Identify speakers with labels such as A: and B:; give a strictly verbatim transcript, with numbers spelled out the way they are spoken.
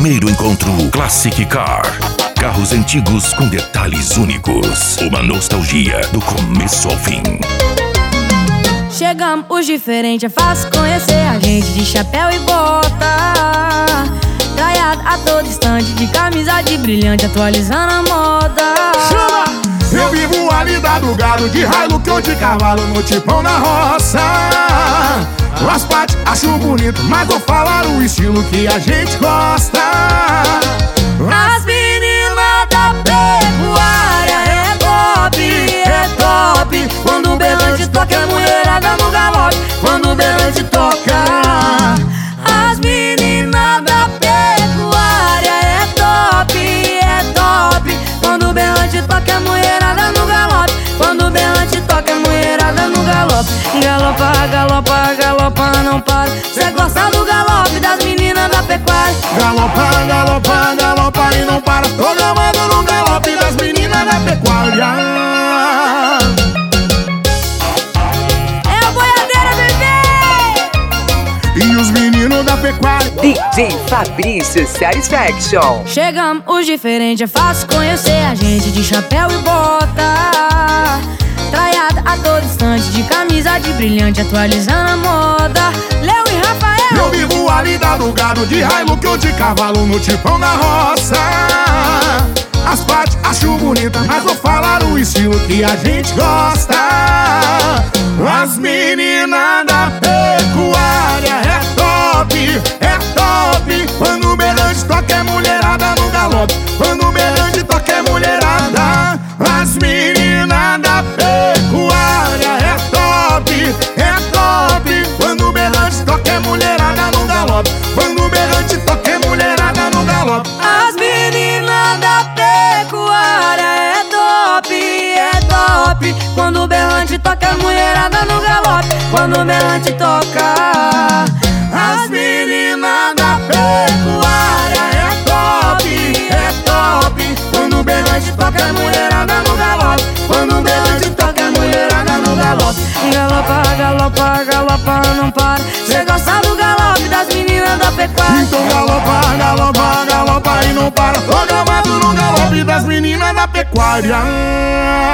A: primeiro encontro Classic Car. Carros antigos com detalhes únicos. Uma nostalgia do começo ao fim.
B: Chegamos os diferentes, é fácil conhecer a gente de chapéu e bota. Traiado a todo instante, de camisa de brilhante, atualizando a moda.
C: Chama! Eu vivo a lida do gado, de Hilux ou de cavalo, no tipão na roça. As partes acho bonito, mas vou falar o estilo que a gente gosta.
B: As meninas da pecuária é top, é top. Quando o berrante toca, é mulherada no galope. Quando o berrante toca. As meninas da pecuária é top, é top. Quando o berrante toca, é mulherada no galope. Quando o berrante toca, é mulherada no galope. Galopa, galopa, galopa, não para. Cê gosta do galope das meninas da pecuária.
C: Galopa, galopa, galopa e não para. Tô gamando no galope das meninas da pecuária.
B: É a boiadeira, bebê!
C: E os meninos da pecuária.
D: D J Fabrício Satisfaction.
B: Chegamos os diferentes, é fácil conhecer a gente de chapéu e bota. Traiada a todo instante, de camisa de brilhante, atualizando a moda. Léo e Rafael.
C: Eu vivo a lida do gado, de Hilux ou de cavalo, no tipão na roça. As partes acho bonita, mas vou falar o estilo que a gente gosta. As meninas da pecuária é top, é top. Quando o berrante toca, é mulherada no galope. Quando o berrante toca, é mulherada. As meninas da pecuária é top, é top. Quando o berrante toca, é mulherada no galope. Quando o berrante toca, é mulherada no galope.
B: As meninas da pecuária é top, é top. Quando o berrante toca, é mulherada no galope. Quando o berrante toca.
C: As meninas da pecuária é top, é top. Quando o berrante toca, é mulherada no galope. Quando o berrante toca, é mulherada no galope.
B: Galopa, galopa, galopa, não para. Cê gosta do galope das meninas da pecuária.
C: Então galopa, galopa, galopa e não para. Tô gamado no galope das meninas da pecuária.